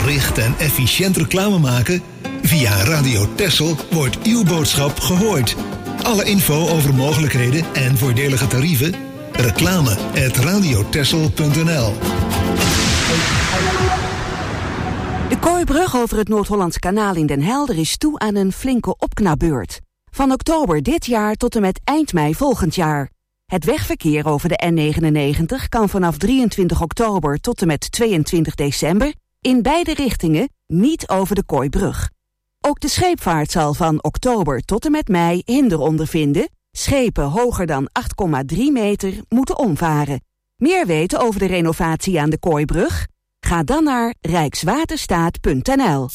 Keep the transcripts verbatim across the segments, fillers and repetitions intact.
Gericht en efficiënt reclame maken? Via Radio Texel wordt uw boodschap gehoord. Alle info over mogelijkheden en voordelige tarieven? Reclame at radiotexel punt n l. De Kooibrug over het Noord-Hollands Kanaal in Den Helder is toe aan een flinke opknapbeurt. Van oktober dit jaar tot en met eind mei volgend jaar. Het wegverkeer over de N negenennegentig kan vanaf drieëntwintig oktober tot en met tweeëntwintig december in beide richtingen niet over de Kooibrug. Ook de scheepvaart zal van oktober tot en met mei hinder ondervinden. Schepen hoger dan acht komma drie meter moeten omvaren. Meer weten over de renovatie aan de Kooibrug? Ga dan naar rijkswaterstaat punt n l.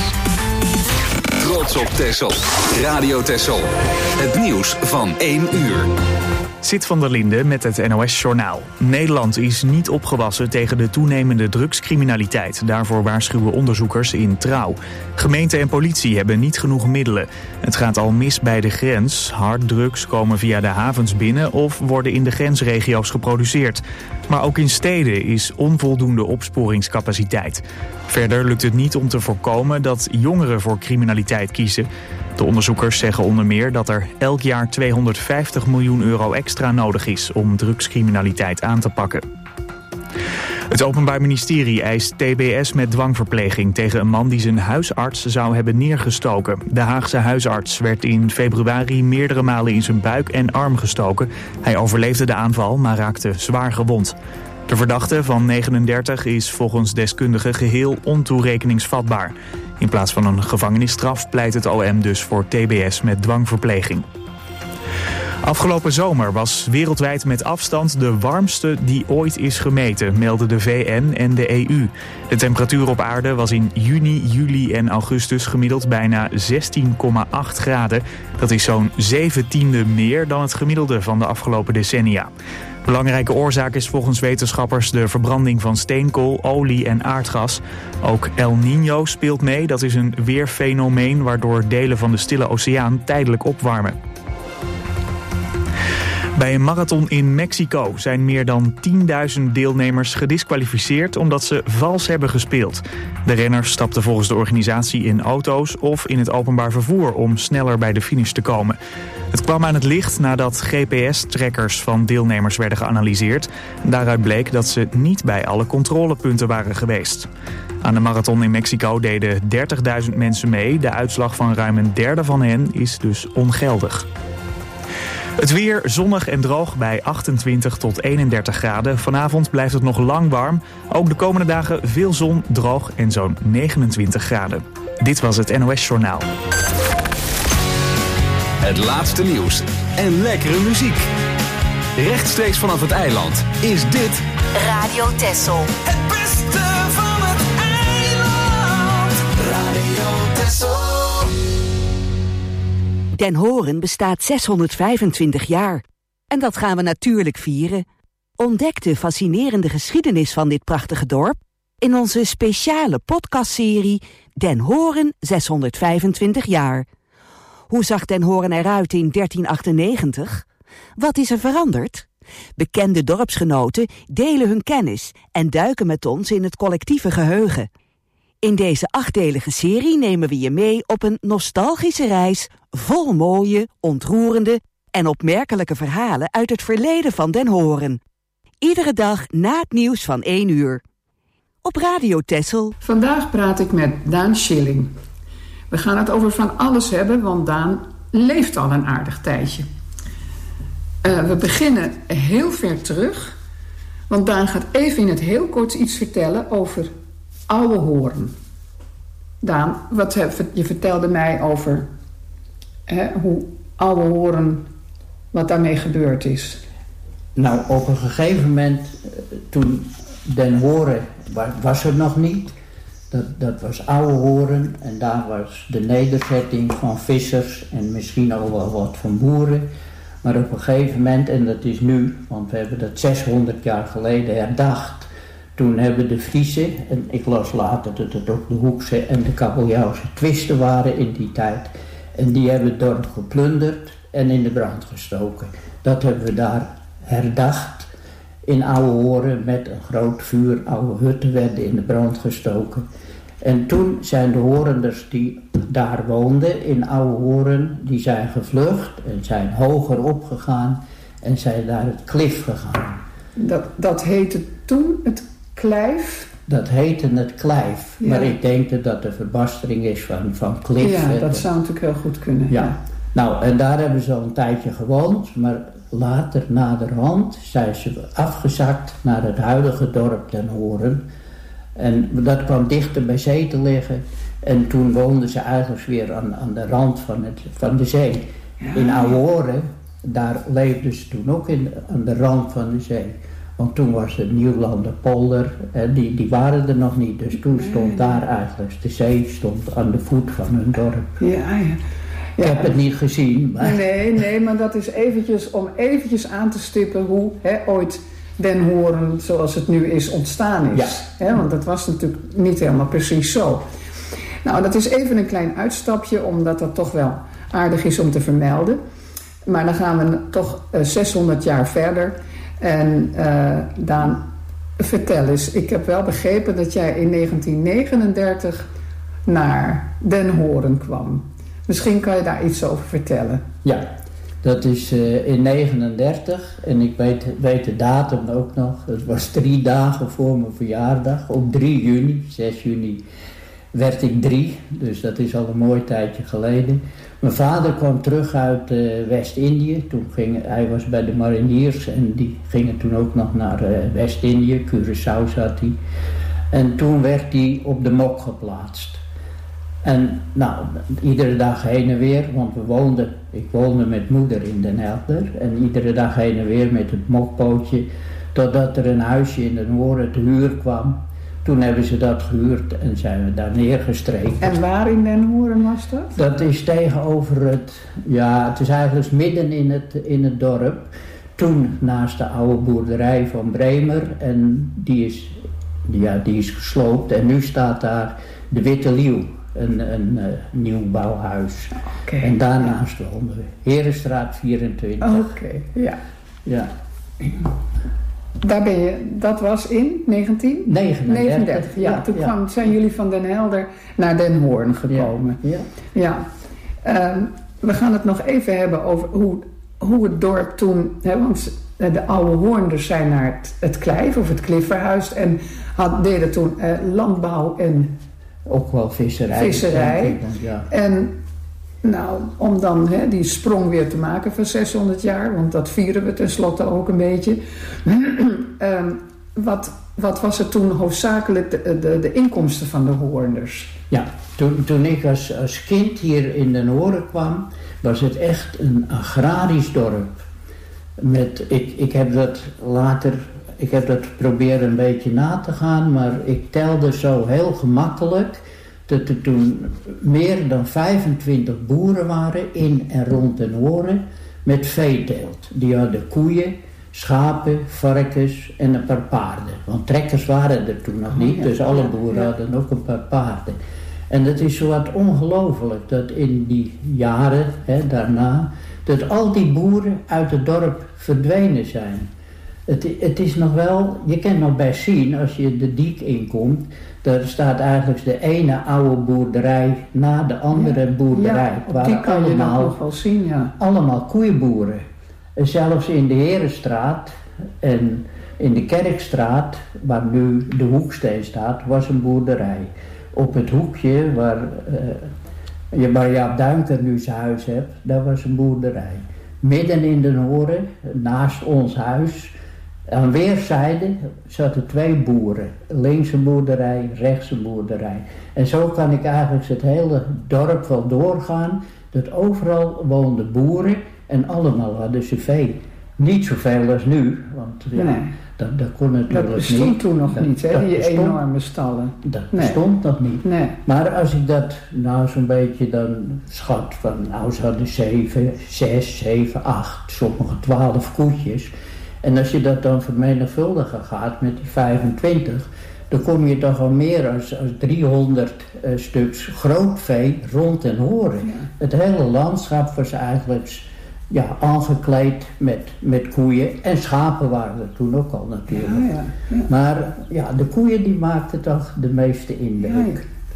Trots op Texel. Radio Texel. Het nieuws van één uur. Sit van der Linde met het N O S-journaal. Nederland is niet opgewassen tegen de toenemende drugscriminaliteit. Daarvoor waarschuwen onderzoekers in Trouw. Gemeente en politie hebben niet genoeg middelen. Het gaat al mis bij de grens. Harddrugs komen via de havens binnen of worden in de grensregio's geproduceerd. Maar ook in steden is onvoldoende opsporingscapaciteit. Verder lukt het niet om te voorkomen dat jongeren voor criminaliteit kiezen. De onderzoekers zeggen onder meer dat er elk jaar tweehonderdvijftig miljoen euro extra nodig is om drugscriminaliteit aan te pakken. Het Openbaar Ministerie eist T B S met dwangverpleging tegen een man die zijn huisarts zou hebben neergestoken. De Haagse huisarts werd in februari meerdere malen in zijn buik en arm gestoken. Hij overleefde de aanval, maar raakte zwaar gewond. De verdachte van negenendertig is volgens deskundigen geheel ontoerekeningsvatbaar. In plaats van een gevangenisstraf pleit het O M dus voor T B S met dwangverpleging. Afgelopen zomer was wereldwijd met afstand de warmste die ooit is gemeten, melden de V N en de E U. De temperatuur op aarde was in juni, juli en augustus gemiddeld bijna zestien komma acht graden. Dat is zo'n zeventiende meer dan het gemiddelde van de afgelopen decennia. Belangrijke oorzaak is volgens wetenschappers de verbranding van steenkool, olie en aardgas. Ook El Niño speelt mee. Dat is een weerfenomeen waardoor delen van de Stille Oceaan tijdelijk opwarmen. Bij een marathon in Mexico zijn meer dan tienduizend deelnemers gediskwalificeerd omdat ze vals hebben gespeeld. De renners stapten volgens de organisatie in auto's of in het openbaar vervoer om sneller bij de finish te komen. Het kwam aan het licht nadat G P S-trackers van deelnemers werden geanalyseerd. Daaruit bleek dat ze niet bij alle controlepunten waren geweest. Aan de marathon in Mexico deden dertigduizend mensen mee. De uitslag van ruim een derde van hen is dus ongeldig. Het weer zonnig en droog bij achtentwintig tot eenendertig graden. Vanavond blijft het nog lang warm. Ook de komende dagen veel zon, droog en zo'n negenentwintig graden. Dit was het N O S-journaal. Het laatste nieuws en lekkere muziek. Rechtstreeks vanaf het eiland is dit Radio Texel. Het beste van het eiland. Radio Texel. Den Horen bestaat zeshonderdvijfentwintig jaar. En dat gaan we natuurlijk vieren. Ontdek de fascinerende geschiedenis van dit prachtige dorp in onze speciale podcastserie Den Horen zeshonderdvijfentwintig jaar. Hoe zag Den Horen eruit in dertien achtennegentig? Wat is er veranderd? Bekende dorpsgenoten delen hun kennis en duiken met ons in het collectieve geheugen. In deze achtdelige serie nemen we je mee op een nostalgische reis vol mooie, ontroerende en opmerkelijke verhalen uit het verleden van Den Horen. Iedere dag na het nieuws van één uur. Op Radio Texel. Vandaag praat ik met Daan Schilling. We gaan het over van alles hebben, want Daan leeft al een aardig tijdje. Uh, we beginnen heel ver terug, want Daan gaat even in het heel kort iets vertellen over Oude Horen. Daan, wat je vertelde mij over hè, hoe Oude Horen, wat daarmee gebeurd is. Nou, op een gegeven moment, toen Den Horen was er nog niet. Dat, dat was Oude Horen en daar was de nederzetting van vissers en misschien al wel wat van boeren. Maar op een gegeven moment, en dat is nu, want we hebben dat zeshonderd jaar geleden herdacht. Toen hebben de Friese, en ik las later dat het ook de Hoekse en de Kabeljauwse twisten waren in die tijd. En die hebben het dorp geplunderd en in de brand gestoken. Dat hebben we daar herdacht in Oude Horen met een groot vuur. Oude hutten werden in de brand gestoken. En toen zijn de Horenders die daar woonden in Oude Horen, die zijn gevlucht en zijn hoger opgegaan en zijn naar het Klif gegaan. Dat, dat heette toen het Kleif? Dat heette het Kleif, Ja. maar ik denk dat dat de verbastering is van, van Klif. Ja, hè. dat zou natuurlijk heel goed kunnen. Ja. Ja. Nou, en daar hebben ze al een tijdje gewoond, maar later, naderhand, zijn ze afgezakt naar het huidige dorp Den Horen. En dat kwam dichter bij zee te liggen. En toen woonden ze eigenlijk weer aan, aan de rand van, het, van de zee. Ja. In Oude Horen, daar leefden ze toen ook in, aan de rand van de zee. Want toen was het Nieuwlanderpolder, eh, die, die waren er nog niet. Dus toen stond daar eigenlijk, de zee stond aan de voet van hun dorp. Ja, ja. Ik heb het niet gezien, maar... Nee, nee, maar dat is eventjes om eventjes aan te stippen hoe hè, ooit Den Horen zoals het nu is ontstaan is. Ja. Hè, want dat was natuurlijk niet helemaal precies zo. Nou, dat is even een klein uitstapje, omdat dat toch wel aardig is om te vermelden. Maar dan gaan we toch uh, zeshonderd jaar verder. En uh, Daan, vertel eens, ik heb wel begrepen dat jij in negentien negenendertig naar Den Horen kwam. Misschien kan je daar iets over vertellen. Ja, dat is uh, in negenendertig en ik weet, weet de datum ook nog. Het was drie dagen voor mijn verjaardag, op drie juni, zes juni werd ik drie. Dus dat is al een mooi tijdje geleden. Mijn vader kwam terug uit uh, West-Indië. Toen ging, hij was bij de mariniers en die gingen toen ook nog naar uh, West-Indië. Curaçao zat hij. En toen werd hij op de mok geplaatst. En nou, iedere dag heen en weer, want we woonden, ik woonde met moeder in Den Helder. En iedere dag heen en weer met het mokpootje, totdat er een huisje in Den Horen te huur kwam. Toen hebben ze dat gehuurd en zijn we daar neergestreken. En waar in Den Horen was dat? Dat is tegenover het, ja, het is eigenlijk midden in het, in het dorp. Toen naast de oude boerderij van Bremer en die is, ja, die is gesloopt en nu staat daar de Witte Leeuw. Een, een uh, nieuw bouwhuis. Okay. En daarnaast wonen we. Herenstraat vierentwintig. Oké, okay, ja. Ja. Daar ben je, dat was in negentien negenendertig. Ja, ja, toen ja. kwam, zijn jullie van Den Helder naar Den Horen gekomen. Ja. ja. ja. Um, we gaan het nog even hebben over hoe, hoe het dorp toen... Hè, want de oude Hoornders zijn naar het, het Kleif of het Klif verhuisd en had, deden toen uh, landbouw en... Ook wel visserij. Visserij. Ik, want, ja. En nou, om dan hè, die sprong weer te maken van zeshonderd jaar, want dat vieren we tenslotte ook een beetje. um, wat, wat was er toen hoofdzakelijk de, de, de inkomsten van de Hoornders? Ja, toen, toen ik als, als kind hier in Den Horen kwam, was het echt een agrarisch dorp. Met, ik, ik heb dat later... Ik heb dat proberen een beetje na te gaan, maar ik telde zo heel gemakkelijk dat er toen meer dan vijfentwintig boeren waren in en rond Den Horen met veeteelt. Die hadden koeien, schapen, varkens en een paar paarden. Want trekkers waren er toen nog niet, dus alle boeren hadden ook een paar paarden. En het is zo wat ongelooflijk dat in die jaren hè, daarna, dat al die boeren uit het dorp verdwenen zijn. Het, het is nog wel, je kan nog best zien als je de diek inkomt, daar staat eigenlijk de ene oude boerderij na de andere ja, boerderij. Ja, op die kan allemaal, je dat nog wel zien, ja. Allemaal koeienboeren. En zelfs in de Herenstraat en in de Kerkstraat, waar nu de Hoeksteen staat, was een boerderij. Op het hoekje waar, uh, waar Jaap Duinker nu zijn huis hebt, daar was een boerderij. Midden in Den Horen, naast ons huis, aan weerszijden zaten twee boeren. Links een boerderij, rechts een boerderij. En zo kan ik eigenlijk het hele dorp wel doorgaan. Dat overal woonden boeren en allemaal hadden ze vee. Niet zoveel als nu, want ja, nee. dat, dat kon natuurlijk niet. Dat bestond niet. toen nog dat, niet, hè, dat die bestond, enorme stallen. Dat nee. bestond nog niet. Nee. Maar als ik dat nou zo'n beetje dan schat van, nou ze hadden zeven, zes, zeven, acht, sommige twaalf koetjes. En als je dat dan vermenigvuldigen gaat met die vijfentwintig, dan kom je toch al meer dan driehonderd uh, stuks groot vee rond Den Horen. Ja. Het hele landschap was eigenlijk ja, aangekleed met, met koeien en schapen waren er toen ook al natuurlijk. Ja, ja, ja. Maar ja, de koeien die maakten toch de meeste indruk. Ja, ja.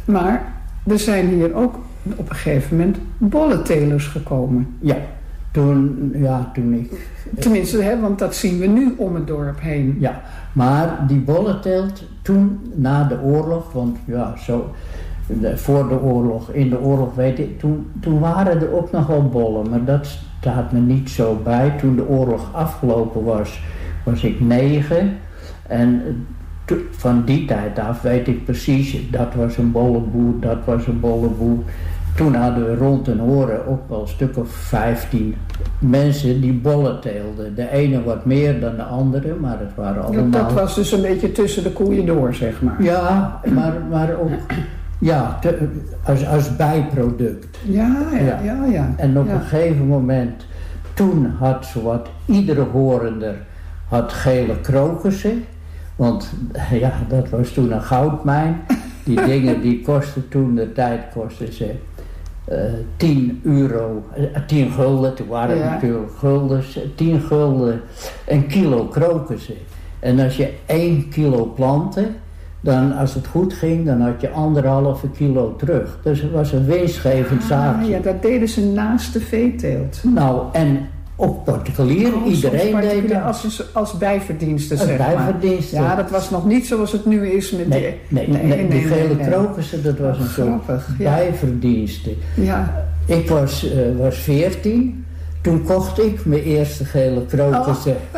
Maar er zijn hier ook op een gegeven moment bolletelers gekomen. Ja, toen, ja, toen ik... Tenminste, hè, want dat zien we nu om het dorp heen. Ja, maar die bollenteelt toen, na de oorlog, want ja, zo... De, voor de oorlog, in de oorlog weet ik, toen, toen waren er ook nog wel bollen, maar dat staat me niet zo bij. Toen de oorlog afgelopen was, was ik negen en to, van die tijd af weet ik precies, dat was een bollenboer, dat was een bollenboer. Toen hadden we rond en horen ook wel een stuk of vijftien mensen die bollen teelden. De ene wat meer dan de andere, maar het waren allemaal... Dat was dus een beetje tussen de koeien door, zeg maar. Ja, maar, maar ook... Ja, te, als, als bijproduct. Ja, ja, ja. ja, ja. En op ja. een gegeven moment, toen had zowat iedere horender had gele krokussen. Want ja, dat was toen een goudmijn. Die dingen die kosten toen de tijd kosten ze uh, tien euro, uh, tien gulden. Toen waren het ja. natuurlijk guldens. tien gulden een kilo krokussen. En als je één kilo plantte, dan als het goed ging, dan had je anderhalve kilo terug. Dus het was een winstgevend ah, zaakje. Ja, dat deden ze naast de veeteelt. Nou, en ook particulier, oh, iedereen particulier deed dat. Als, als bijverdiensten, als zeg bijverdiensten. maar. Ja, dat was nog niet zoals het nu is met nee, die... Nee, nee, nee, nee die gele nee, nee. krokussen, dat was oh, een soort ja. bijverdiensten. Ja. Ik was, uh, was veertien, toen kocht ik mijn eerste gele krokussen. Oh.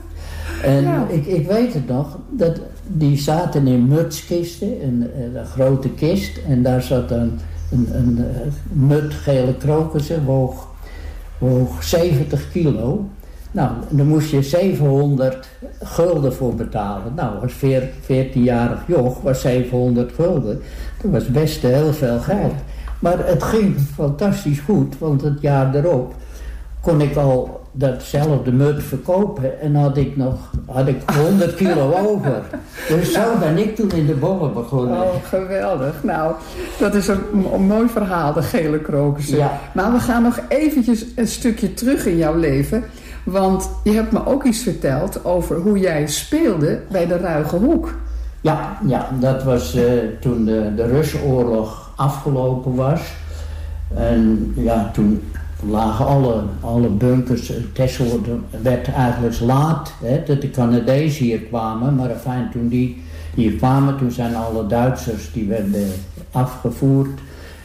En ja. ik, ik weet het nog, dat die zaten in mutskisten, een, een grote kist. En daar zat een, een, een, een mut gele krokussen, woog, woog zeventig kilo. Nou, daar moest je zevenhonderd gulden voor betalen. Nou, als veertienjarig joch was zevenhonderd gulden. Dat was best heel veel geld. Maar het ging fantastisch goed, want het jaar erop kon ik al datzelfde mut verkopen en had ik nog had ik honderd kilo over. Dus zo ben ik toen in de bollen begonnen. Oh, geweldig. Nou, dat is een, een mooi verhaal, de gele krokussen. Ja. Maar we gaan nog eventjes een stukje terug in jouw leven. Want je hebt me ook iets verteld over hoe jij speelde bij de Ruige Hoek. Ja, ja dat was uh, toen de, de Russenoorlog afgelopen was. En ja, toen lagen alle, alle bunkers. Texel werd eigenlijk laat, hè, dat de Canadezen hier kwamen. Maar enfin, toen die hier kwamen, toen zijn alle Duitsers die werden afgevoerd.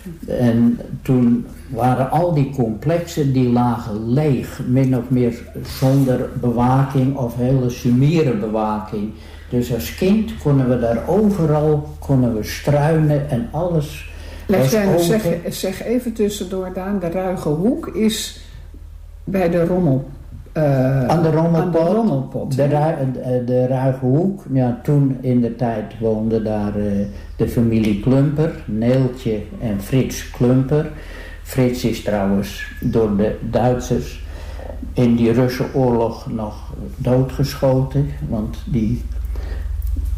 En toen waren al die complexen die lagen leeg, min of meer zonder bewaking of hele sumiere bewaking. Dus als kind konden we daar overal konden we struinen en alles. Zeg, zeg even tussendoor, Daan, de Ruige Hoek is bij de Rommel. Uh, aan de Rommelpot. Aan de, Rommelpot, de, de, de Ruige Hoek. Ja, toen in de tijd woonde daar uh, de familie Klumper, Neeltje en Frits Klumper. Frits is trouwens door de Duitsers in die Russenoorlog nog doodgeschoten, want die... Uh,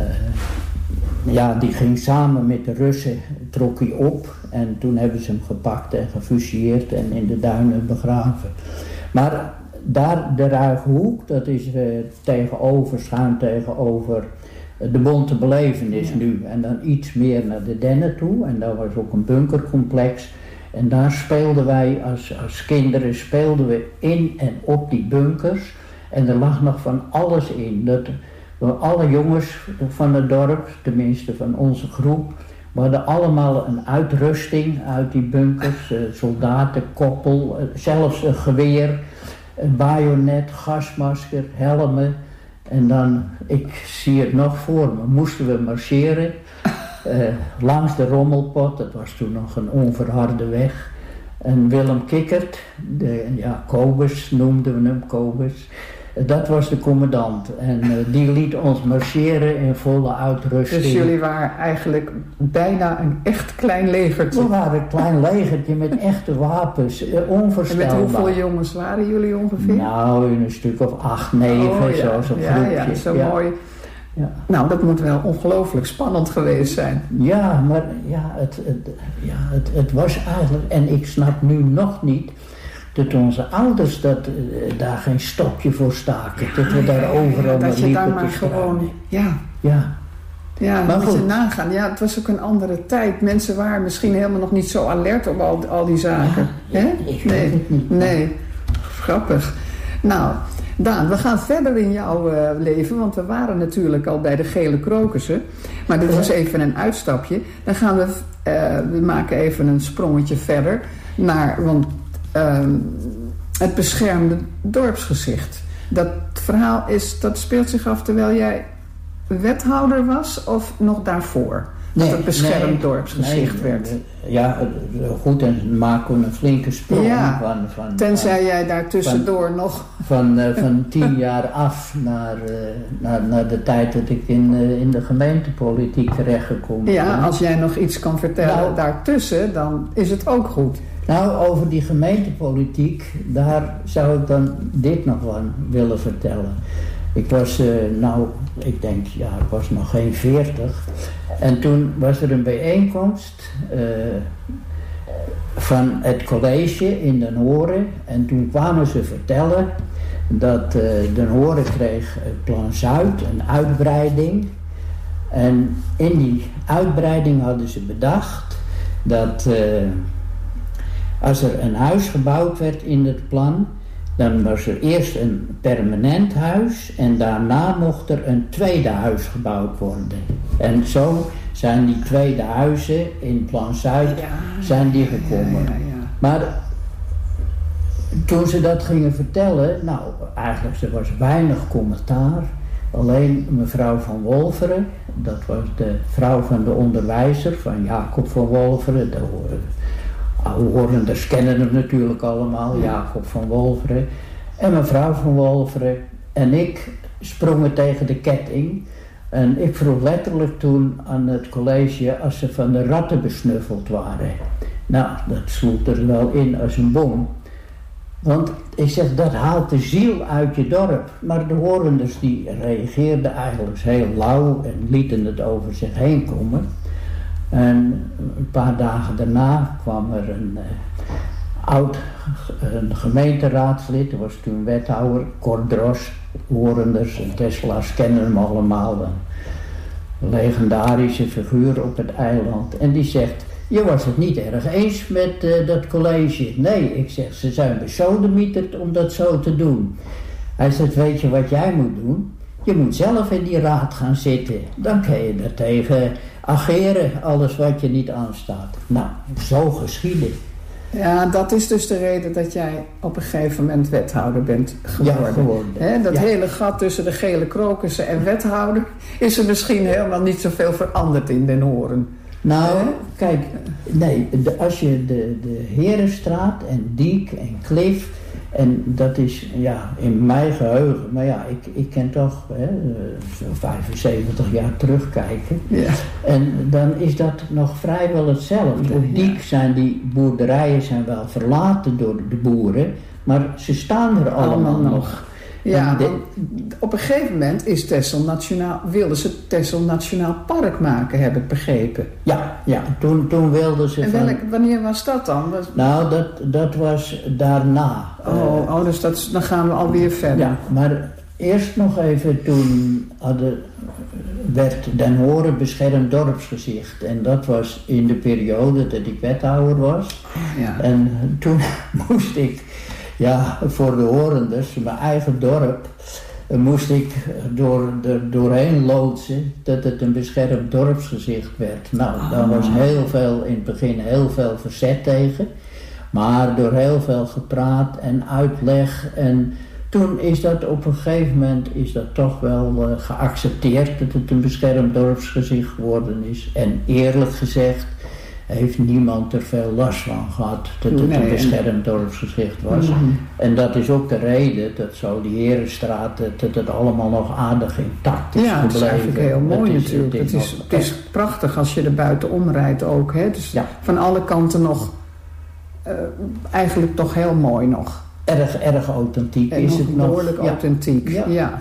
Ja, die ging samen met de Russen, trok hij op en toen hebben ze hem gepakt en gefusilleerd en in de duinen begraven. Maar daar de Ruige Hoek, dat is uh, tegenover, schuin tegenover uh, de Bonte Belevenis nu. En dan iets meer naar de Dennen toe en daar was ook een bunkercomplex. En daar speelden wij als, als kinderen, speelden we in en op die bunkers. En er lag nog van alles in. Dat, alle jongens van het dorp, tenminste van onze groep, we hadden allemaal een uitrusting uit die bunkers. Uh, soldaten, koppel, uh, zelfs een geweer, een bajonet, gasmasker, helmen. En dan, ik zie het nog voor me, moesten we marcheren uh, langs de Rommelpot. Dat was toen nog een onverharde weg. En Willem Kikkert, de, ja, Kobus noemden we hem, Kobus. Dat was de commandant en uh, die liet ons marcheren in volle uitrusting. Dus jullie waren eigenlijk bijna een echt klein legertje? We waren een klein legertje met echte wapens, uh, onvoorstelbaar. En met hoeveel jongens waren jullie ongeveer? Nou, in een stuk of acht, negen, oh, ja. zo, zo'n ja, groepje. Ja, zo ja. mooi. Ja. Nou, dat moet wel ongelooflijk spannend geweest zijn. Ja, maar ja, het, het, ja, het, het was eigenlijk, en ik snap nu nog niet dat onze ouders dat, uh, daar geen stokje voor staken. Ja, dat we daar overal ja, maar dat je liepen daar maar te gewoon, ja. Ja. Ja, Maar moet je goed. nagaan. Ja, het was ook een andere tijd. Mensen waren misschien helemaal nog niet zo alert op al, al die zaken. Ja, Hè? ik weet Nee, het niet. nee. Grappig. Nou, Daan, we gaan verder in jouw uh, leven, want we waren natuurlijk al bij de gele krokussen. Maar dit was even een uitstapje. Dan gaan we, uh, we maken even een sprongetje verder naar, want uh, het beschermde dorpsgezicht. Dat verhaal is, dat speelt zich af terwijl jij wethouder was of nog daarvoor? Dat het beschermd nee, dorpsgezicht nee, werd. Ja, goed, en maken we een flinke sprong Ja, van, van, Tenzij van, jij daar tussendoor nog... van, uh, van tien jaar af naar, uh, naar, naar de tijd dat ik in, uh, in de gemeentepolitiek terechtgekomen ben. Ja, als jij nog iets kan vertellen Nou, daartussen, dan is het ook goed. Nou, over die gemeentepolitiek, daar zou ik dan dit nog van willen vertellen. Ik was, uh, nou, ik denk, ja, ik was nog geen veertig. En toen was er een bijeenkomst uh, van het college in Den Horen. En toen kwamen ze vertellen dat uh, Den Horen kreeg het Plan Zuid, een uitbreiding. En in die uitbreiding hadden ze bedacht dat uh, als er een huis gebouwd werd in het plan, dan was er eerst een permanent huis en daarna mocht er een tweede huis gebouwd worden. En zo zijn die tweede huizen in Plan Zuid Ja, zijn die gekomen. Ja, ja, ja. Maar toen ze dat gingen vertellen, nou eigenlijk er was weinig commentaar. Alleen mevrouw van Wolferen, dat was de vrouw van de onderwijzer van Jacob van Wolferen. De Horenders kennen hem natuurlijk allemaal, Jacob van Wolferen. En mevrouw van Wolferen en ik sprongen tegen de ketting. En ik vroeg letterlijk toen aan het college als ze van de ratten besnuffeld waren. Nou, dat sloeg er wel in als een bom. Want ik zeg, dat haalt de ziel uit je dorp. Maar de Horenders die reageerden eigenlijk heel lauw en lieten het over zich heen komen. En een paar dagen daarna kwam er een uh, oud een gemeenteraadslid, dat was toen wethouder, Cor Dros, Horenders en Tesla's kennen hem allemaal. Een legendarische figuur op het eiland. En die zegt, je was het niet erg eens met uh, dat college. Nee, ik zeg, ze zijn besodemieterd om dat zo te doen. Hij zegt, weet je wat jij moet doen? Je moet zelf in die raad gaan zitten. Dan kan je daartegen ageren, alles wat je niet aanstaat. Nou, zo geschieden. Ja, dat is dus de reden dat jij op een gegeven moment wethouder bent geworden. Ja, geworden. He, dat Ja. hele gat tussen de gele krokussen en wethouder is er misschien helemaal niet zoveel veranderd in Den Horen. Nou, Hè? kijk, nee, de, als je de, de Herenstraat en Diek en Klif, en dat is ja in mijn geheugen, maar ja, ik, ik kan toch hè, zo'n vijfenzeventig jaar terugkijken. Ja. En dan is dat nog vrijwel hetzelfde. Op Diek zijn die boerderijen zijn wel verlaten door de boeren, maar ze staan er allemaal, Allemaal nog. nog. Ja, En de- want op een gegeven moment is Texel Nationaal, wilden ze Texel Nationaal Park maken, heb ik begrepen. Ja, ja, toen, toen wilden ze En van... welk, wanneer was dat dan? Was, Nou, dat, dat was daarna. oh, oh, dus dat, is- dan gaan we alweer verder. Ja, maar eerst nog even, toen hadden, werd Den Horen beschermd dorpsgezicht. En dat was in de periode dat ik wethouder was. Ja. En toen moest ik, ja, voor de Horenders, mijn eigen dorp, eh, moest ik door, er doorheen loodsen dat het een beschermd dorpsgezicht werd. Nou, daar was heel veel, in het begin heel veel verzet tegen. Maar door heel veel gepraat en uitleg en toen is dat op een gegeven moment is dat toch wel uh, geaccepteerd dat het een beschermd dorpsgezicht geworden is. En eerlijk gezegd heeft niemand er veel last van gehad dat het Nee, een beschermd dorpsgezicht was. Mm-hmm. En dat is ook de reden dat zo die Herenstraat, dat, dat het allemaal nog aardig intact is Ja, het is gebleven. eigenlijk heel mooi is- natuurlijk. Het is, nog het is prachtig als je er buiten omrijdt ook. Hè? Dus Ja. van alle kanten nog, uh, eigenlijk toch heel mooi nog. erg, erg authentiek En is nog het nog. behoorlijk Ja. authentiek. Ja. Ja.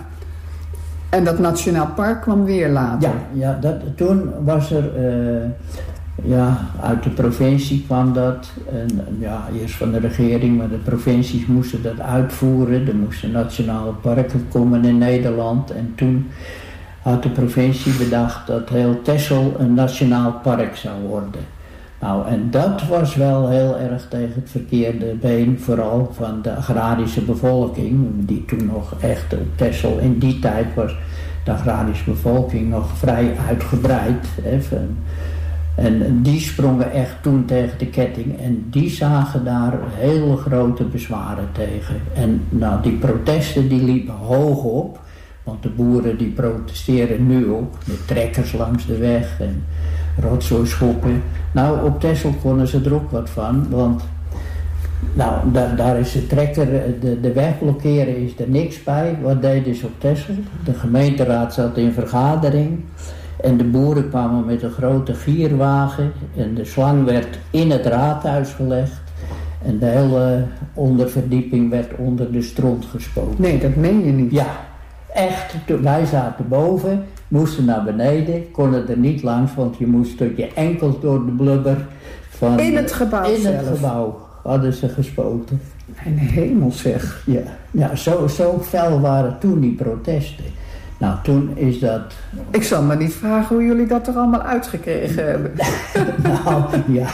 En dat Nationaal Park kwam weer later. Ja, ja dat, toen was er, uh, ja, uit de provincie kwam dat. En, ja, eerst van de regering, maar de provincies moesten dat uitvoeren. Er moesten nationale parken komen in Nederland. En toen had de provincie bedacht dat heel Texel een nationaal park zou worden. Nou, en dat was wel heel erg tegen het verkeerde been, vooral van de agrarische bevolking, die toen nog echt op Texel in die tijd was de agrarische bevolking nog vrij uitgebreid. Hè, van, en die sprongen echt toen tegen de ketting en die zagen daar hele grote bezwaren tegen. En nou, die protesten die liepen hoog op, want de boeren die protesteren nu ook met trekkers langs de weg en rotzooischoppen. Nou, op Texel konden ze er ook wat van, want nou, daar, daar is de trekker, de, de weg blokkeren is er niks bij. Wat deden ze op Texel? De gemeenteraad zat in vergadering en de boeren kwamen met een grote gierwagen en de slang werd in het raadhuis gelegd en de hele onderverdieping werd onder de stront gespoten. Nee, dat meen je niet. Ja, echt. Wij zaten boven, moesten naar beneden, konden er niet langs, want je moest tot je enkels door de blubber van... In het gebouw In zelf? het gebouw hadden ze gespoten. Mijn hemel zeg. Ja, ja zo, zo fel waren toen die protesten. Nou, toen is dat... Ik zal me niet vragen hoe jullie dat er allemaal uitgekregen hebben. Nou, ja.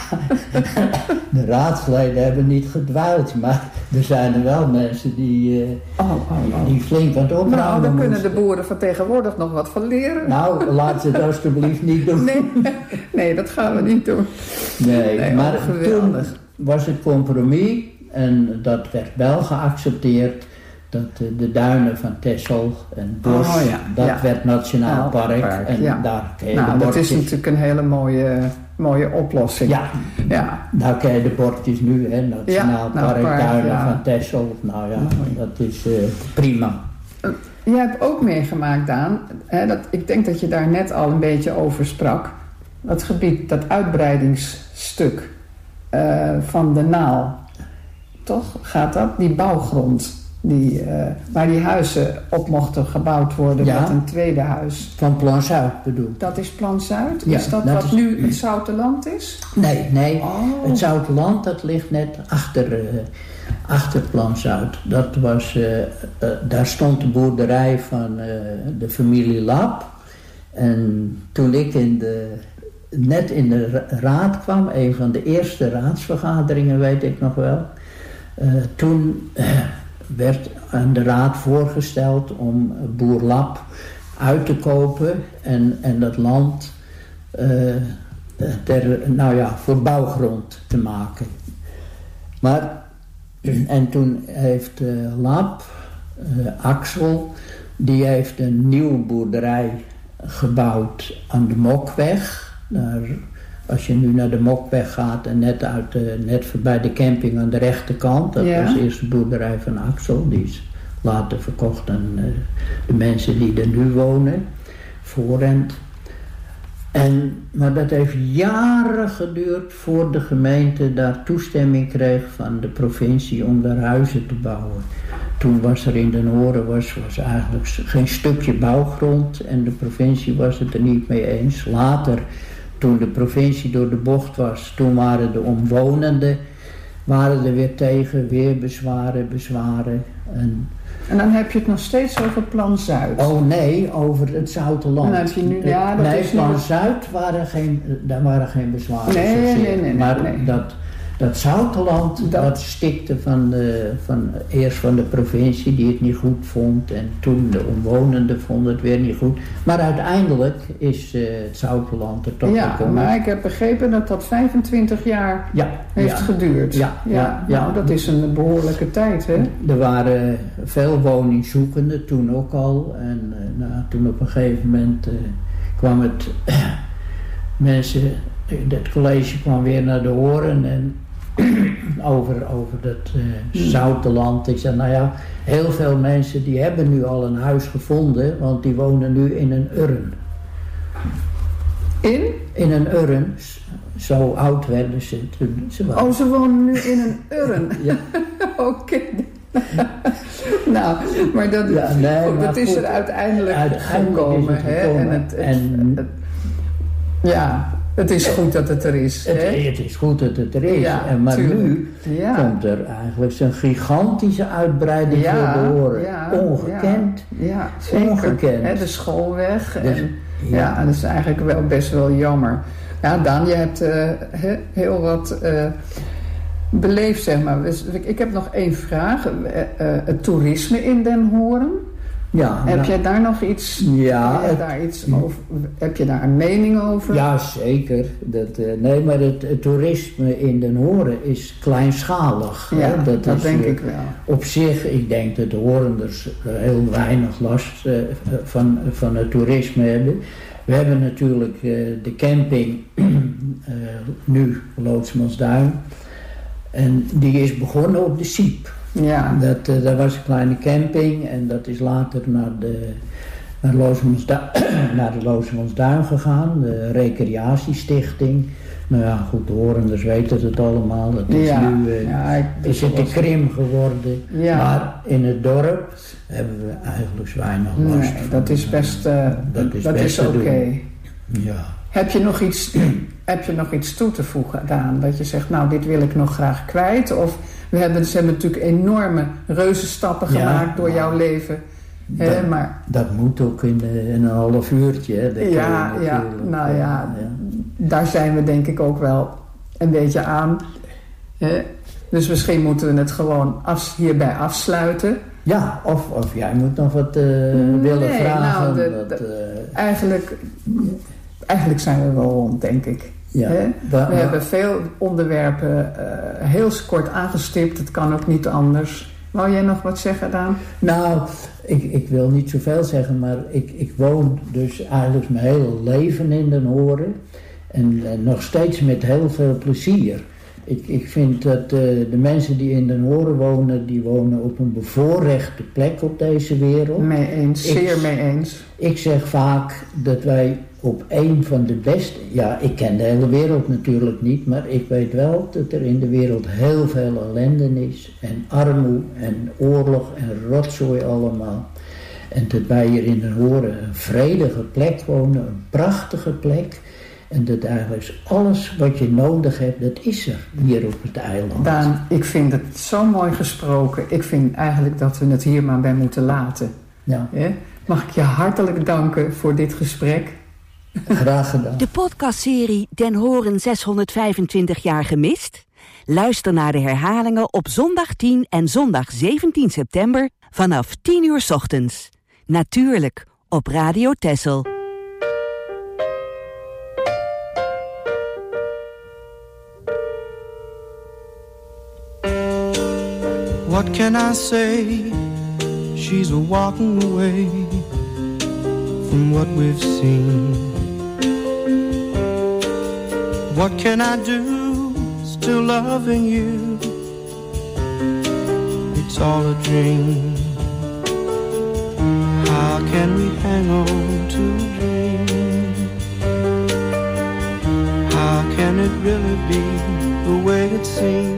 De raadsleden hebben niet gedwaald, maar er zijn er wel mensen die, uh, oh, oh, oh. die flink aan het opruimen Nou, daar kunnen moesten. de boeren van tegenwoordig nog wat van leren. Nou, laat ze het alstublieft niet doen. Nee, nee, dat gaan we niet doen. Nee, Nee, maar oh, geweldig. toen was het compromis en dat werd wel geaccepteerd dat de, de duinen van Texel en Bos, Oh, ja, dat ja. werd Nationaal Nou, Park, park, en ja. daar kun je Nou, de dat bordjes... is natuurlijk een hele mooie, mooie oplossing. Ja, Ja. daar kun je de bordjes nu, hè, Nationaal Ja, nou, Park, park, duinen ja. van Texel, nou ja, dat is uh, prima. Jij hebt ook meegemaakt, Daan, hè, dat, ik denk dat je daar net al een beetje over sprak. Dat gebied, dat uitbreidingsstuk uh, van de Naal. Toch gaat dat? Die bouwgrond. Die, uh, waar die huizen op mochten gebouwd worden Ja. met een tweede huis. Van Plan Zuid bedoel. Dat is Plan Zuid? Ja, is dat, dat wat is- nu het Zouterland is? Nee, nee, Oh. het Zouterland dat ligt net achter, uh, achter Plan Zuid. Dat was, uh, uh, daar stond de boerderij van uh, de familie Lap. En toen ik in de, net in de ra- raad kwam, een van de eerste raadsvergaderingen weet ik nog wel. Uh, toen uh, werd aan de raad voorgesteld om boer Lap uit te kopen en, en dat land uh, ter, nou ja, voor bouwgrond te maken. Maar, en toen heeft uh, Lap, uh, Axel, die heeft een nieuwe boerderij gebouwd aan de Mokweg. Daar, als je nu naar de Mokweg gaat en net, uit de, net voorbij de camping aan de rechterkant, dat Ja. was eerst de boerderij van Axel, die is later verkocht aan uh, de mensen die er nu wonen, voorrent. En, maar dat heeft jaren geduurd voor de gemeente daar toestemming kreeg van de provincie om daar huizen te bouwen. Toen was er in Den Horen was, was eigenlijk geen stukje bouwgrond en de provincie was het er niet mee eens. Later, toen de provincie door de bocht was, toen waren de omwonenden waren er weer tegen, weer bezwaren, bezwaren. En, En dan heb je het nog steeds over Plan Zuid. oh nee, over het Zouterland. En dan heb je nu- ja, dat nee, is nu- Plan Zuid waren geen, daar waren geen bezwaren. Nee, zozeer. nee, nee, nee, maar nee. dat, dat Zouterland, Dat- dat, stikte van de, van, eerst van de provincie die het niet goed vond. En toen de omwonenden vonden het weer niet goed. Maar uiteindelijk is uh, het Zouterland er toch Ja, gekomen. maar ik heb begrepen dat dat vijfentwintig jaar Ja, heeft ja. geduurd. Ja, ja, ja. Nou, dat is een behoorlijke tijd, hè? Er waren veel woningzoekenden toen ook al. En uh, nou, toen op een gegeven moment uh, kwam het... mensen... Het college kwam weer naar de Horen en over, over dat uh, Zouterland. Ik zei, nou ja, heel veel mensen die hebben nu al een huis gevonden, want die wonen nu in een urn. In? In een urn, zo oud werden ze toen. Ze waren. Oh, ze wonen nu in een urn. Ja. Oké. Nou, maar dat, Ja, nee, goed, maar dat is goed, er uiteindelijk, uiteindelijk is gekomen. het hè? gekomen. En het, het, En- het- ja, Het is goed dat het er is. Het, hè? het is goed dat het er is. Ja, en maar tuurlijk. nu Ja. komt er eigenlijk zo'n gigantische uitbreiding Ja, voor de horen. ja, Ongekend. Ja, ja, zeker. Ongekend. Hè, de schoolweg. Dus, en, ja. ja. dat is eigenlijk wel best wel jammer. Ja, Daan, je hebt uh, he, heel wat uh, beleefd, zeg maar. Dus, ik heb nog één vraag. Uh, uh, het toerisme in Den Horen. Ja, heb nou, jij daar nog iets, ja, heb je daar iets over? Heb je daar een mening over? Ja, zeker. Dat, uh, nee, maar het, het toerisme in Den Horen is kleinschalig. Ja, hè? Dat, dat is, denk uh, ik wel. Op zich, ik denk dat de Horenders uh, heel weinig last uh, van, van het toerisme hebben. We hebben natuurlijk uh, de camping, uh, nu Loodsmansduin. En die is begonnen op de Siep. Ja. Dat, uh, dat was een kleine camping en dat is later naar de, naar Loosemansduin, naar de Loosemansduin gegaan, de recreatiestichting. Nou ja, goed, de Horenders weten het allemaal. Dat is ja. nu uh, ja, ik, is het de Krim geworden. Ja. Maar in het dorp hebben we eigenlijk weinig last nee, van. dat is best, uh, dat is dat best is te oké. doen. Ja. Heb je nog iets, heb je nog iets toe te voegen, Daan? Dat je zegt, nou, dit wil ik nog graag kwijt? Of we hebben, ze hebben natuurlijk enorme reuzenstappen Ja, gemaakt door maar jouw leven. Dat, Hè, maar, dat moet ook in, uh, in een half uurtje. Hè. Dat ja, kun je ja, natuurlijk, nou uh, ja, ja. daar zijn we denk ik ook wel een beetje aan. Hè? Dus misschien moeten we het gewoon af, hierbij afsluiten. Ja, of, of jij moet nog wat uh, willen Nee, vragen. nou, de- dat, de- uh, Eigenlijk, eigenlijk zijn we wel rond, denk ik. ja, Hè? da- We hebben veel onderwerpen uh, heel kort aangestipt. Het kan ook niet anders. Wou jij nog wat zeggen, Daan? Nou, ik, ik wil niet zoveel zeggen, maar ik, ik woon dus eigenlijk mijn hele leven in Den Horen. En, en nog steeds met heel veel plezier. Ik, ik vind dat uh, de mensen die in Den Horen wonen, die wonen op een bevoorrechte plek op deze wereld. Mee eens, Ik- zeer mee eens. Ik zeg vaak dat wij op een van de beste... Ja, ik ken de hele wereld natuurlijk niet, maar ik weet wel dat er in de wereld heel veel ellende is. En armoede en oorlog en rotzooi allemaal. En dat wij hier in Den Horen een vredige plek wonen, een prachtige plek. En dat eigenlijk alles wat je nodig hebt, dat is er hier op het eiland. Daan, ik vind het zo mooi gesproken. Ik vind eigenlijk dat we het hier maar bij moeten laten. Ja, Hè? Mag ik je hartelijk danken voor dit gesprek. graag gedaan. De podcastserie Den Horen zeshonderdvijfentwintig jaar gemist? Luister naar de herhalingen op zondag tien en zondag zeventien september vanaf tien uur 's ochtends. Natuurlijk op Radio Texel. What can I say? She's a walking away from what we've seen. What can I do? Still loving you. It's all a dream. How can we hang on to a dream? How can it really be the way it seems?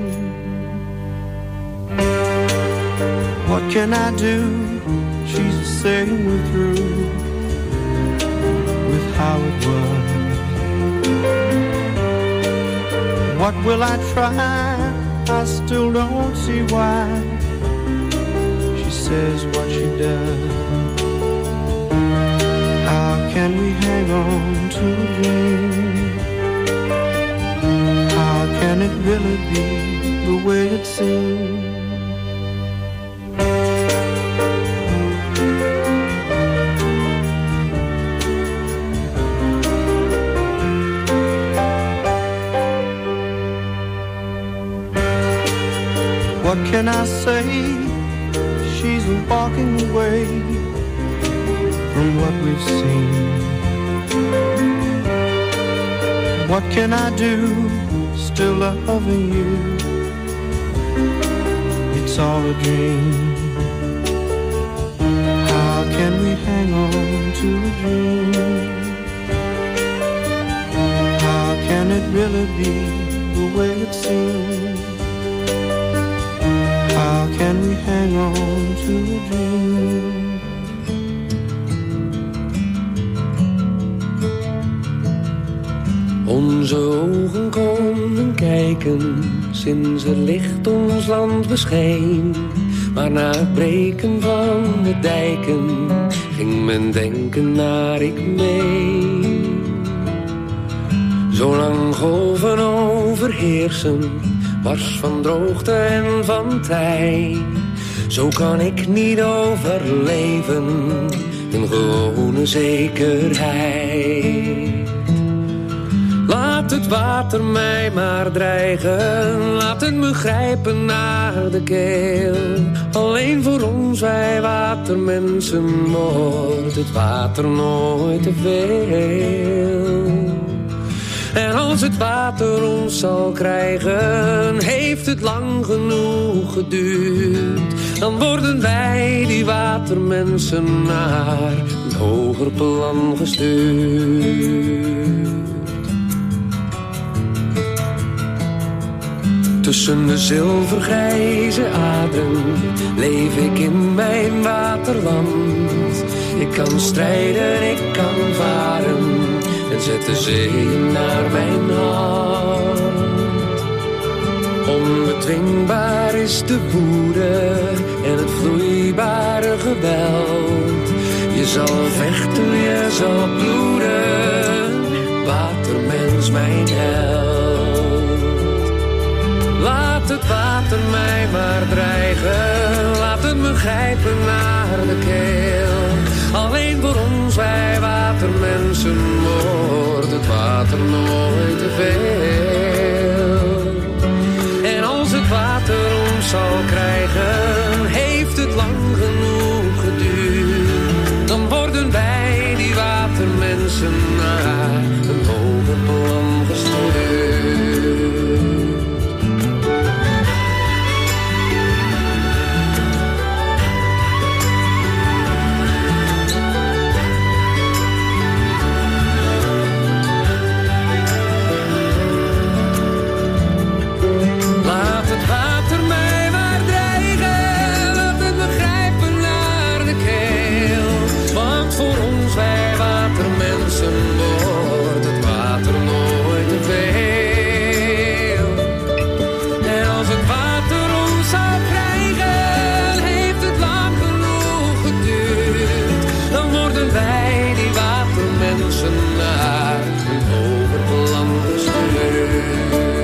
What can I do? She's saying we're through with how it was. What will I try? I still don't see why she says what she does. How can we hang on to a dream? How can it really be the way it seems? What can I say? She's walking away from what we've seen. What can I do? Still loving you. It's all a dream. How can we hang on to a dream? How can it really be the way it seems? How can we hang on to a dream? Onze ogen konden kijken sinds het licht ons land bescheen. Maar na het breken van de dijken ging men denken naar ik mee. Zolang golven overheersen, wars van droogte en van tij, zo kan ik niet overleven in gewone zekerheid. Laat het water mij maar dreigen, laat het me grijpen naar de keel. Alleen voor ons, wij watermensen, wordt het water nooit te veel. En als het water ons zal krijgen, heeft het lang genoeg geduurd. Dan worden wij, die watermensen, naar een hoger plan gestuurd. Tussen de zilvergrijze aderen leef ik in mijn waterland. Ik kan strijden, ik kan varen en zet de zee naar mijn hand. Onbedwingbaar is de woede en het vloeibare geweld. Je zal vechten, je zal bloeden, watermens mijn held. Laat het water mij maar dreigen, laat het me grijpen naar de keel. Alleen voor ons, wij watermensen, wordt het water nooit te veel. En als het water ons zal krijgen, heeft het lang genoeg geduurd. Dan worden wij, die watermensen, naar een hoger plan gestuurd. Wordt het water nooit te veel. En als het water ons zal krijgen, heeft het lang genoeg geduurd. Dan worden wij, die watermensen, naar een hoger plan gestuurd.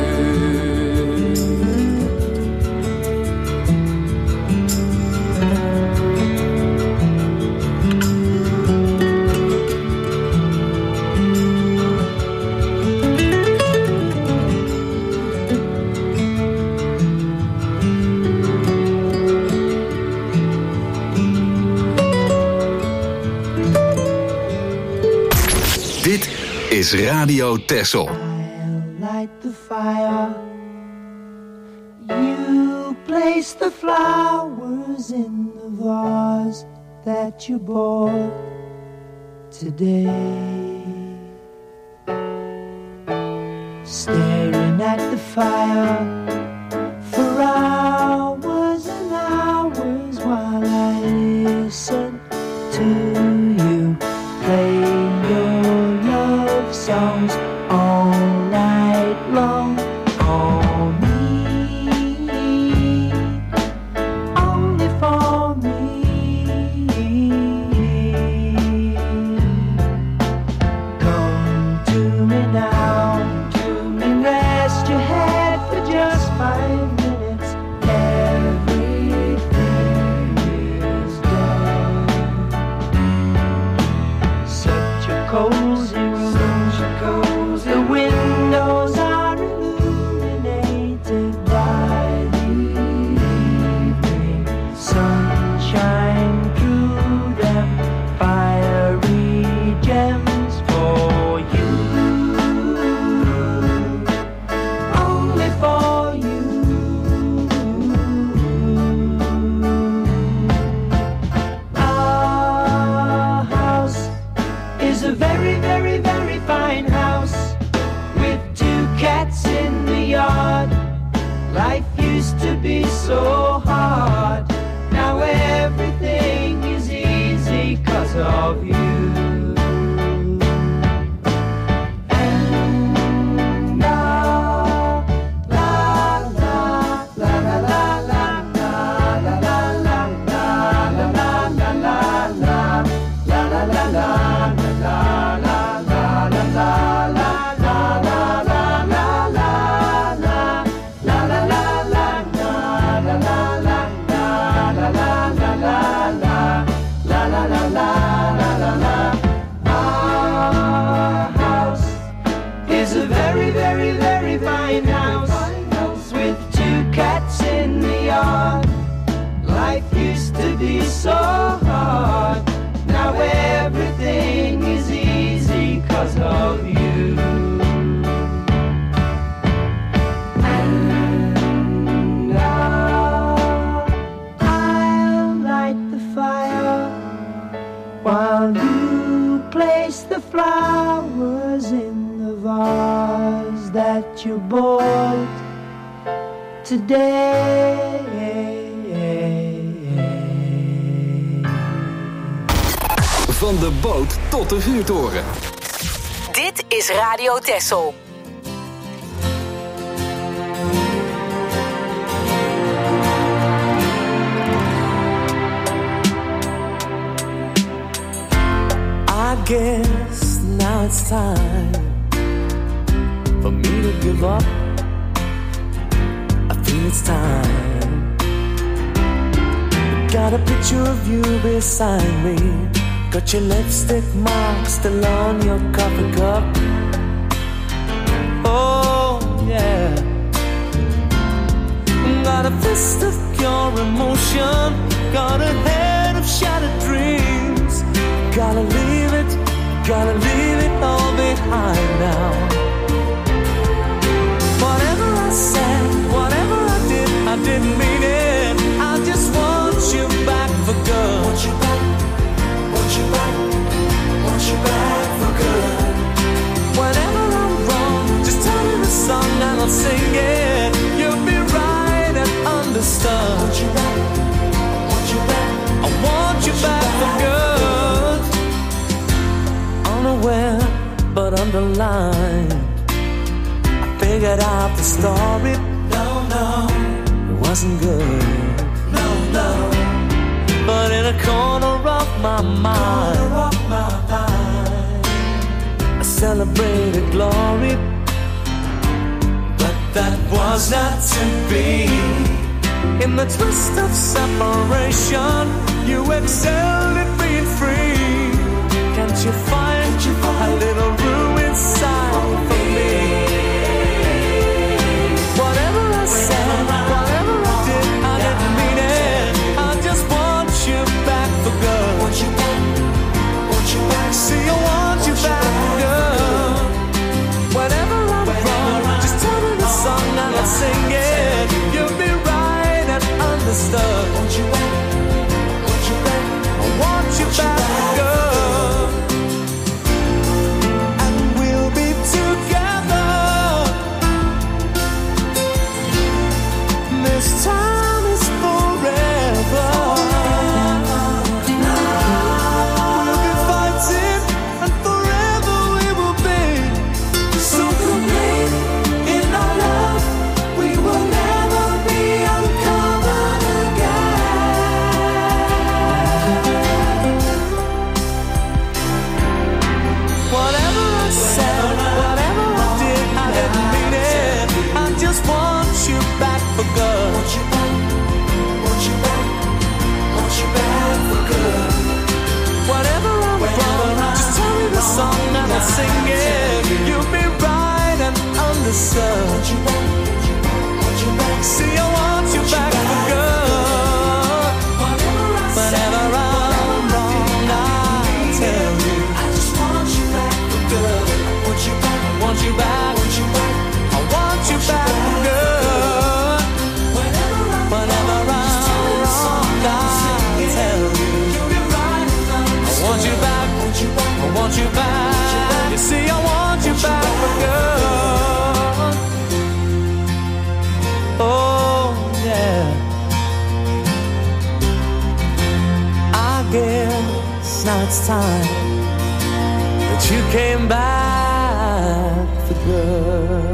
Is Radio Texel. I'll light the fire. You place the flowers in the vase that you bought today. Staring at the fire for hours and hours while I listen to you play your songs all night long. For me, only for me. Come to me now, to me, rest your head for just five minutes. Everything is done. Such a cozy room. The windows are illuminated by the evening sunshine through them, fiery gems for you, only for you. Our house is a very, very, very fine house. Cats in the yard. Life used to be so hard. Now everything is easy 'cause of you. And the flowers in the vase that you bought today. Van de boot tot de vuurtoren. Dit is Radio Texel. I guess now it's time for me to give up. I feel it's time. Got a picture of you beside me. Got your lipstick mark still on your coffee cup. Oh yeah. Got a fist of pure emotion. Got a head of shattered dreams. Gotta leave it, gotta leave it all behind now. Whatever I said, whatever I did, I didn't mean it. I just want you back for good. Want you back, want you back, want you back for good. Whenever I'm wrong, just tell me the song and I'll sing it. You'll be right and understood. Want you back, want you back, I want you back for good. Unaware, but underlined, I figured out the story. No, no, it wasn't good. No, no, but in a corner of my mind, corner of my mind, I celebrated glory. But that was not to be. In the twist of separation, you excelled at being free. Can't you find a little room inside for me? Whatever I said, whatever I did, I didn't mean it. I just want you back for good. Want you back, want you back. See, I want you back for good. Whenever I'm wrong, just tell me the song and I'll sing it. You'll be right and understood. Want you back, want you back. I want you back for good. This time is forever. We'll be fighting, and forever we will be so complete in our love. We will never be uncovered again. Whatever I said, whatever I did, I didn't mean it. I just want you back for good. Want you back, want you back, want you back for good. Whatever I'm wrong, just tell me the song and I'll sing it. You'll be right and understood. Want you back, want you back. See, I want you back for good. Whenever I'm wrong, I'll tell you. I just want you back for good. Want you back, want you back, want you back. I want you back for good. I want you back. You see, I want you back for good. Oh yeah. I guess now it's time that you came back for good.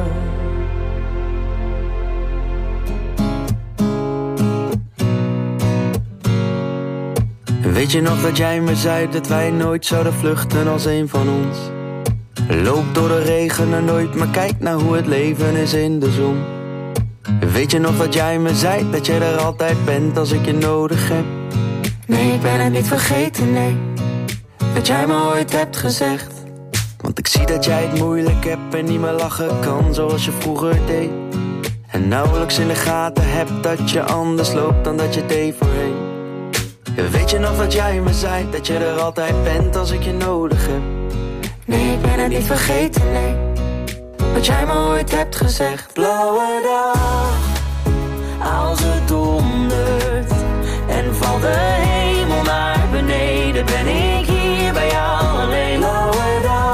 Weet je nog dat jij me zei dat wij nooit zouden vluchten als een van ons? Loop door de regen en nooit, maar kijk naar hoe het leven is in de zon. Weet je nog dat jij me zei dat jij er altijd bent als ik je nodig heb? Nee, ik ben het niet vergeten, nee, dat jij me ooit hebt gezegd. Want ik zie dat jij het moeilijk hebt en niet meer lachen kan zoals je vroeger deed. En nauwelijks in de gaten hebt dat je anders loopt dan dat je deed voorheen. Weet je nog dat jij me zei dat je er altijd bent als ik je nodig heb? Nee, ik ben het niet vergeten, nee, wat jij me ooit hebt gezegd. Blauwe dag, als het dondert en valt de hemel naar beneden, ben ik hier bij jou alleen. Blauwe dag,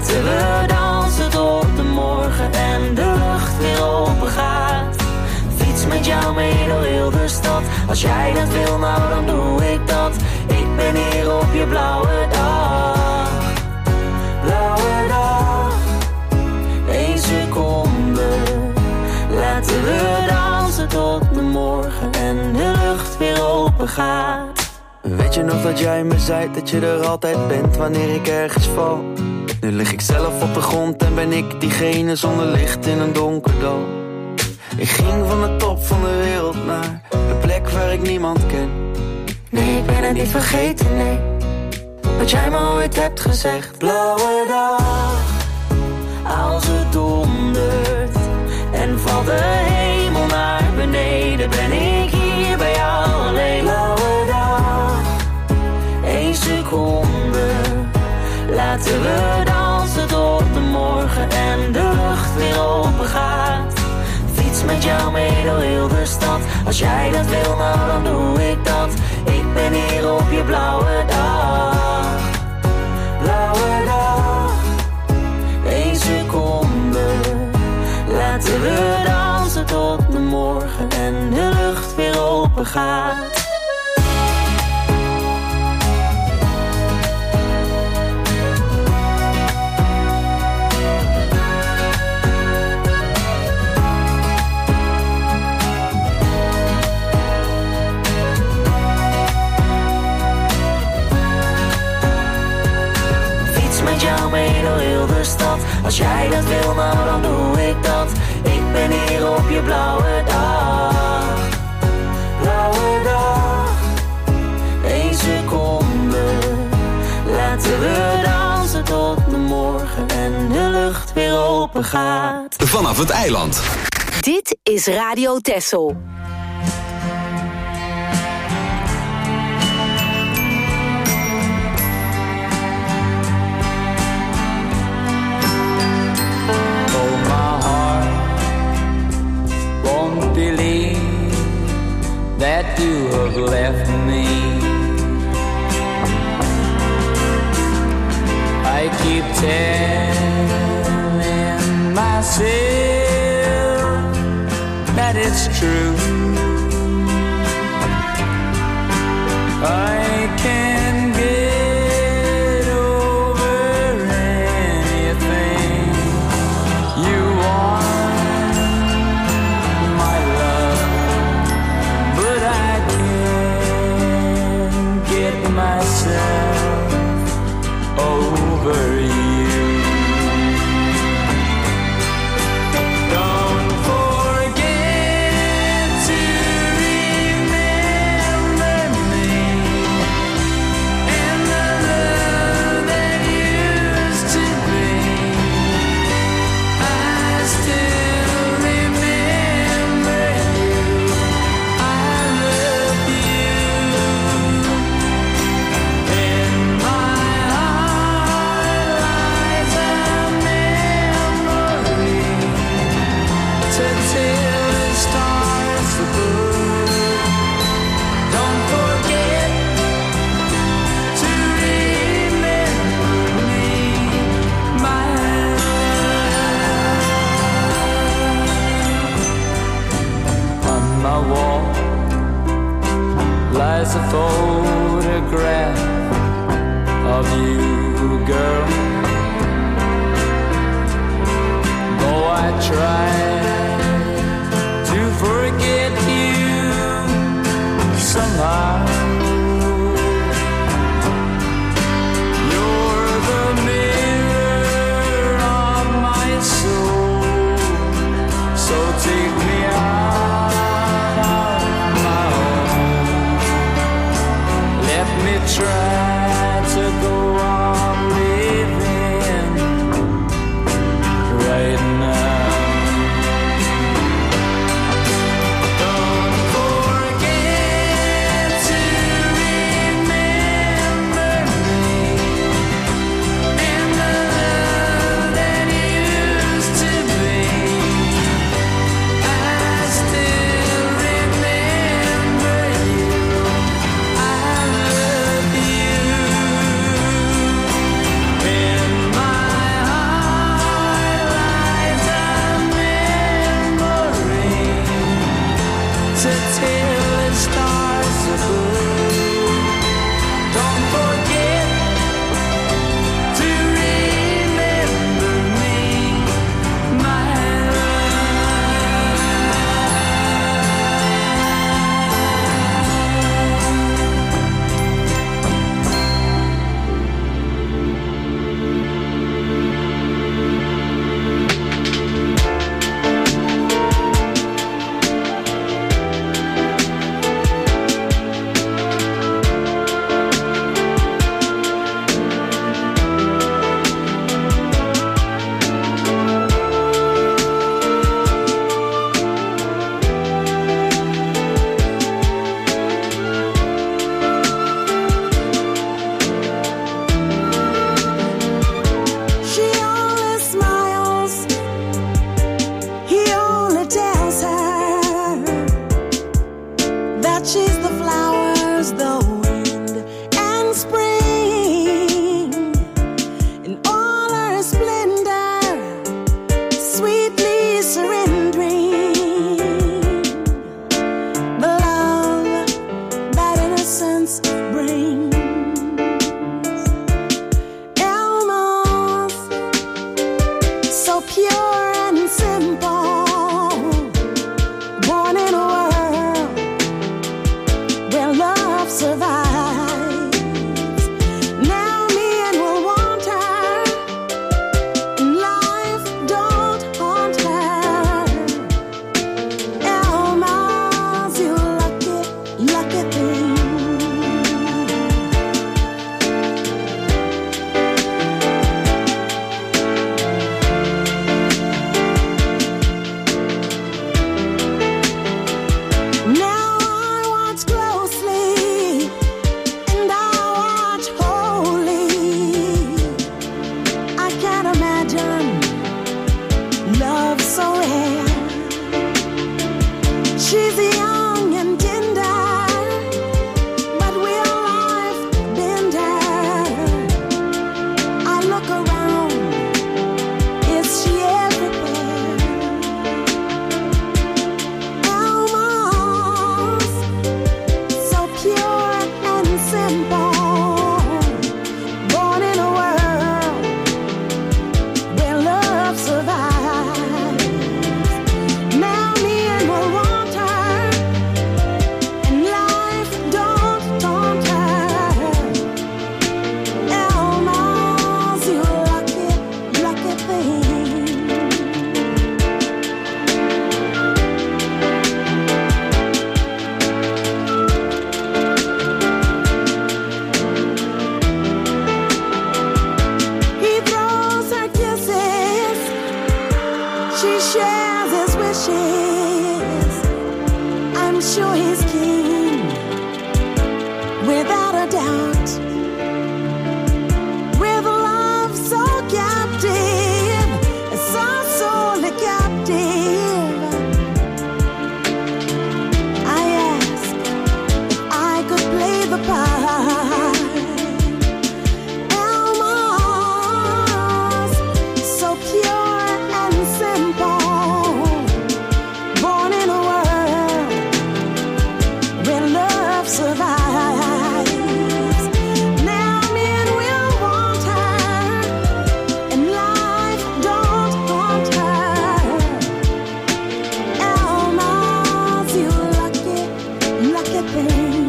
Laten we dansen tot de morgen en de lucht weer open gaat. Fiets met jou mee door heel de stad. Als jij dat wil, nou dan doe ik dat. Ik ben hier op je blauwe dag. Blauwe dag. Eén seconde. Laten we dansen tot de morgen en de lucht weer open gaat. Weet je nog dat jij me zei dat je er altijd bent wanneer ik ergens val? Nu lig ik zelf op de grond en ben ik diegene zonder licht in een donker dal. Ik ging van de top van de wereld naar een plek waar ik niemand ken. Nee, ik ben het niet vergeten, nee. Wat jij me ooit hebt gezegd. Blauwe dag, als het dondert en valt de hemel naar beneden, ben ik hier bij jou alleen. Blauwe dag, één seconde. Laten we dansen tot de morgen en de lucht weer open gaat. Fiets met jou mee door heel de stad. Als jij dat wil, nou dan doe ik dat. Ik ben hier op je blauwe dag. Blauwe dag, één seconde. Laten we dansen tot de morgen en de lucht weer open gaat. Met jou mee door heel de stad. Als jij dat wil, nou dan doe ik dat. Ik ben hier op je blauwe dag. Blauwe dag, één seconde. Laten we dansen tot de morgen en de lucht weer open gaat. Vanaf het eiland. Dit is Radio Texel. That you have left me. I keep telling myself that it's true. I can get over anything you want, my love, but I can't get myself over you. Don't forget to remember me and the love that used to be. I still remember you. I love you. In my heart lies a memory to tell the stars above. Don't forget to remember me, my love. On my wall lies a photograph of you, girl. Though I try to forget you somehow, you're the mirror of my soul. So take me out of my home. Let me try to go on living right now. pure and simple, born in a world where love survives. Now me and will want her, and life don't haunt her. Elmas, you lucky, lucky thing. Now I watch closely and I watch wholly. I can't imagine love so rare. She's young and tender, but real life bender. I look around, is she everywhere? Almost so pure and simple, born in a world where love survives. Now me and will want her, and life don't taunt her. Almost you lucky, lucky thing. He throws her kisses, she shares his wishes. I'm sure he's keen, without a doubt. With love so captive, so sorely captive. I ask if I could play the part. Elmas, so pure and simple, born in a world where love survives. Now men will want her, and life don't haunt her. Elmas, you lucky, lucky thing.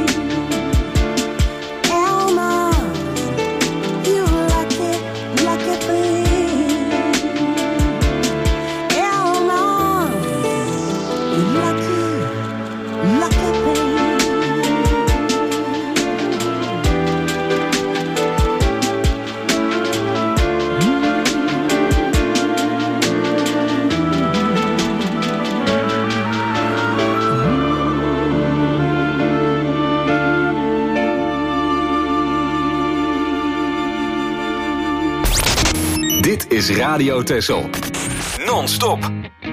Elmas, you lucky, lucky thing. Elmas, you lucky, lucky thing. Dit is Radio Texel. Non-stop.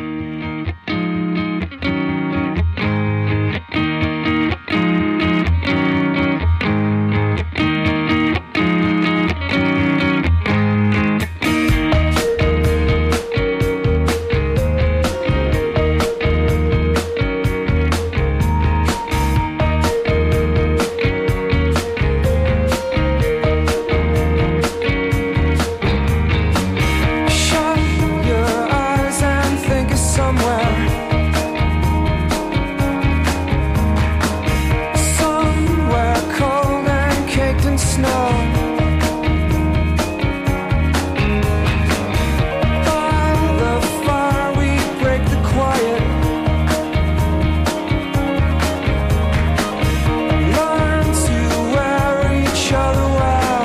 Shut your eyes and think of somewhere, somewhere cold and caked in snow. By the fire we break the quiet, learn to wear each other well.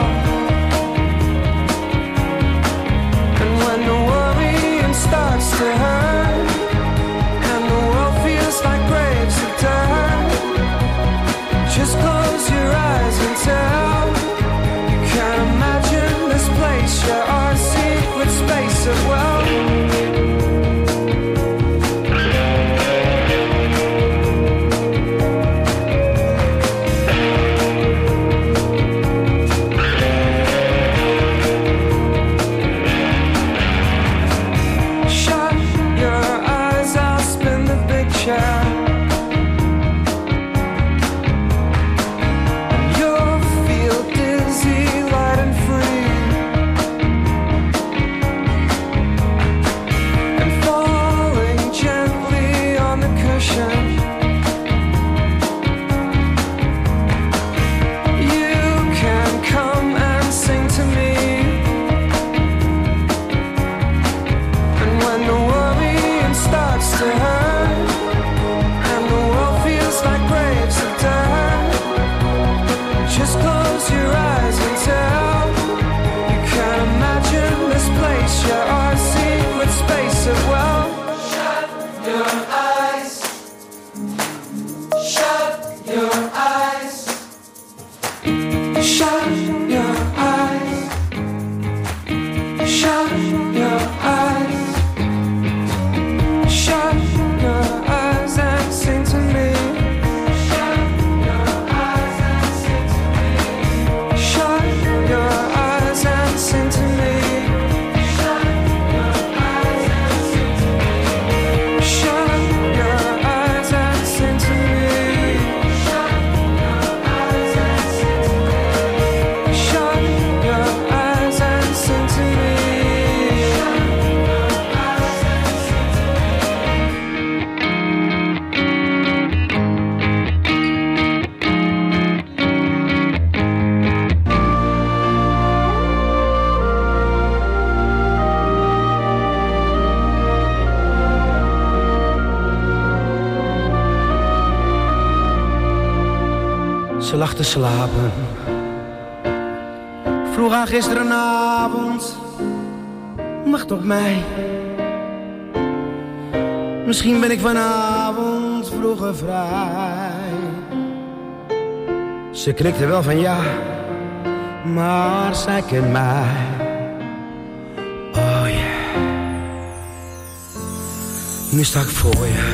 And when the worrying starts to hurt, and the world feels like graves of dirt, just close your eyes and tell. You can't imagine this place, share our secret space of well. Shut your eyes, I'll spin the big chair. You'll feel dizzy, light and free. te slapen. Vroeg aan gisterenavond, wacht op mij. Misschien ben ik vanavond vroeger vrij. Ze knikte wel van ja, maar zij kent mij. Oh yeah. Nu sta ik voor je.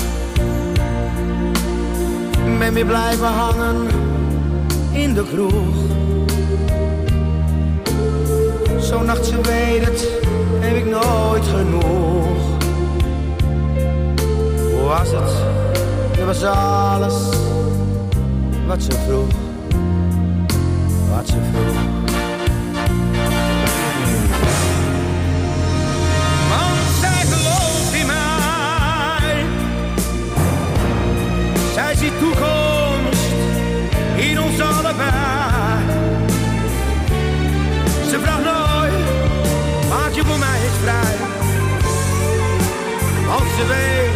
Ben weer blijven hangen in de kroeg. Zo'n nacht, ze weet het, heb ik nooit genoeg. Hoe was het? Het was alles wat ze vroeg. Wat ze vroeg. Want zij gelooft in mij. Zij ziet toekomst in ons allebei. Ze vraagt nooit, maak je voor mij eens vrij. Want ze weet,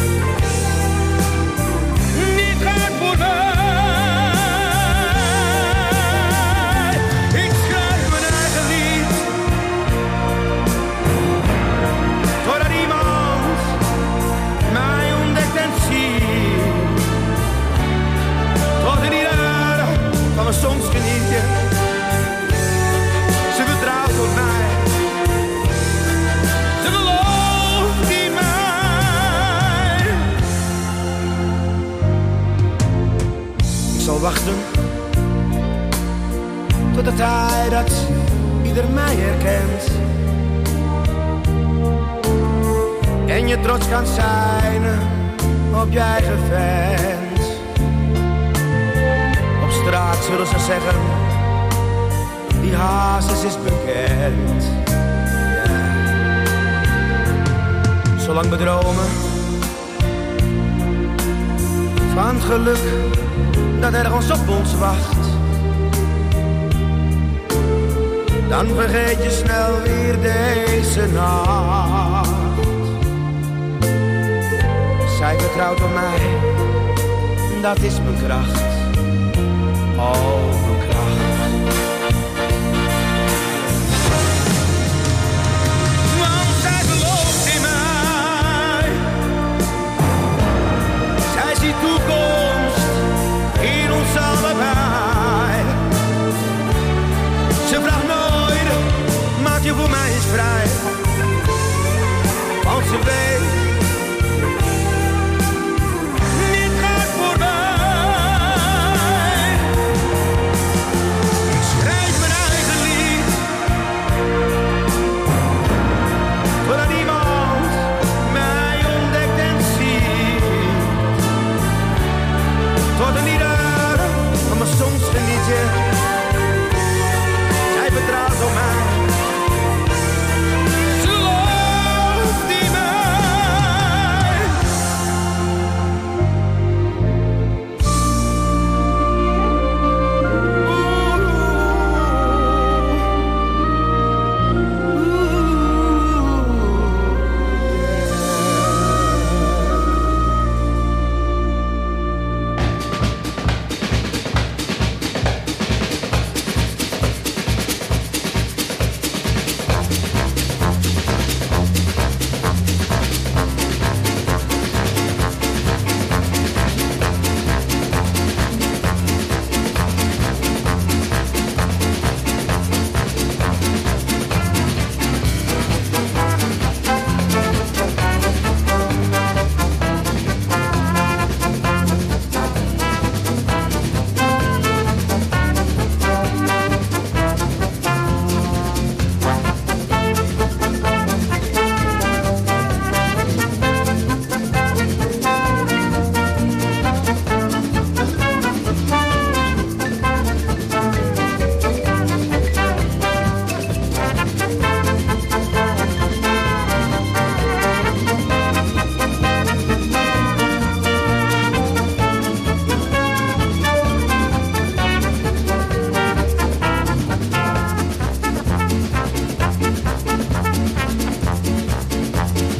niet gaat voor mij. Ik schrijf mijn eigen lied, totdat iemand mij ontdekt en ziet. Tot in ieder van mijn soms genietje. Ze vertrouwt op mij. Ze gelooft in mij. Ik zal wachten tot de tijd dat ieder mij herkent. En je trots kan zijn op je eigen vent. Op straat zullen ze zeggen, die Hazes is bekend. Yeah. Zolang we dromen van het geluk dat ergens op ons wacht, dan vergeet je snel weer deze nacht. Zij vertrouwt op mij, dat is mijn kracht. Oh, mijn kracht. Want zij gelooft in mij. Zij ziet toekomst in ons allebei. Ze vraagt nooit, maak je voor mij eens vrij. Want ze weet, niet gaat voorbij. Ik schrijf mijn eigen lied, totdat iemand mij ontdekt en ziet. Tot een ieder van mijn soms genietje. Zij vertrouwt op mij. Ze gelooft in mij.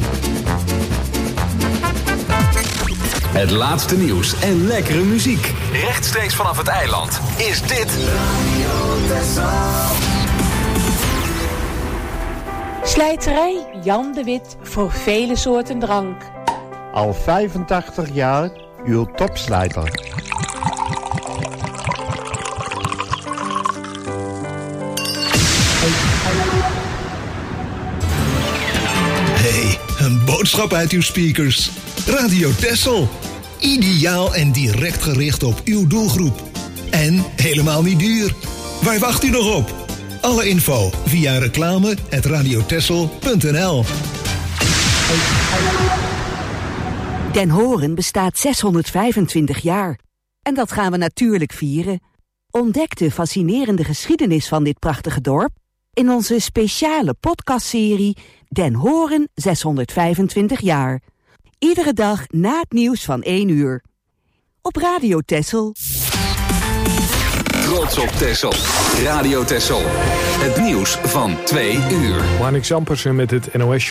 Het laatste nieuws en lekkere muziek. rechtstreeks vanaf het eiland, is dit Radio Texel. Slijterij Jan de Wit voor vele soorten drank. Al vijfentachtig jaar uw topslijter. Hey, een boodschap uit uw speakers. Radio Texel. Ideaal en direct gericht op uw doelgroep. En helemaal niet duur. Waar wacht u nog op? Alle info via reclame at radiotexel punt n l. Den Horen bestaat zeshonderdvijfentwintig jaar. En dat gaan we natuurlijk vieren. Ontdek de fascinerende geschiedenis van dit prachtige dorp in onze speciale podcastserie Den Horen zeshonderdvijfentwintig jaar. Iedere dag na het nieuws van één uur. Op Radio Texel. Trots op Texel. Radio Texel. Het nieuws van twee uur. Marnix Ampersen met het N O S.